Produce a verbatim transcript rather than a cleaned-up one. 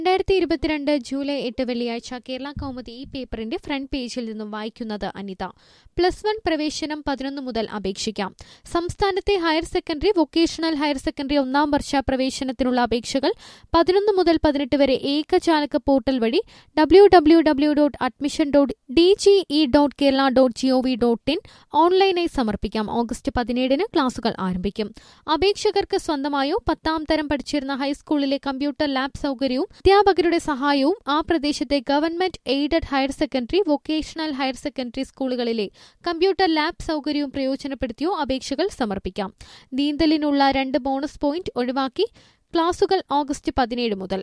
രണ്ടായിരത്തി ഇരുപത്തിരണ്ട് ജൂലൈ എട്ട് വെള്ളിയാഴ്ച കേരള കൗമുദി ഈ പേപ്പറിന്റെ ഫ്രണ്ട് പേജിൽ നിന്നും വായിക്കുന്നത് അനിത. പ്ലസ് വൺ പ്രവേശനം പതിനൊന്ന് മുതൽ അപേക്ഷിക്കാം. സംസ്ഥാനത്തെ higher secondary, vocational higher secondary ഒന്നാം വർഷ പ്രവേശനത്തിനുള്ള അപേക്ഷകൾ പതിനൊന്ന് മുതൽ പതിനെട്ട് വരെ ഏകജാലക പോർട്ടൽ വഴി W W W dot admission dot D G E dot Kerala dot G O V dot in ഓൺലൈനായി സമർപ്പിക്കാം. ഓഗസ്റ്റ് പതിനേഴിന് ക്ലാസുകൾ ആരംഭിക്കും. അപേക്ഷകർക്ക് സ്വന്തമായോ പത്താം തരം പഠിച്ചിരുന്ന ഹൈസ്കൂളിലെ കമ്പ്യൂട്ടർ ലാബ് സൗകര്യവും അധ്യാപകരുടെ സഹായവും ആ പ്രദേശത്തെ government aided higher secondary, vocational higher secondary സ്കൂളുകളിലെ കമ്പ്യൂട്ടർ ലാബ് സൗകര്യവും പ്രയോജനപ്പെടുത്തിയോ അപേക്ഷകൾ സമർപ്പിക്കാം. നീന്തലിനുള്ള രണ്ട് ബോണസ് പോയിന്റ് ഒഴിവാക്കി ക്ലാസുകൾ ഓഗസ്റ്റ് പതിനേഴ് മുതൽ.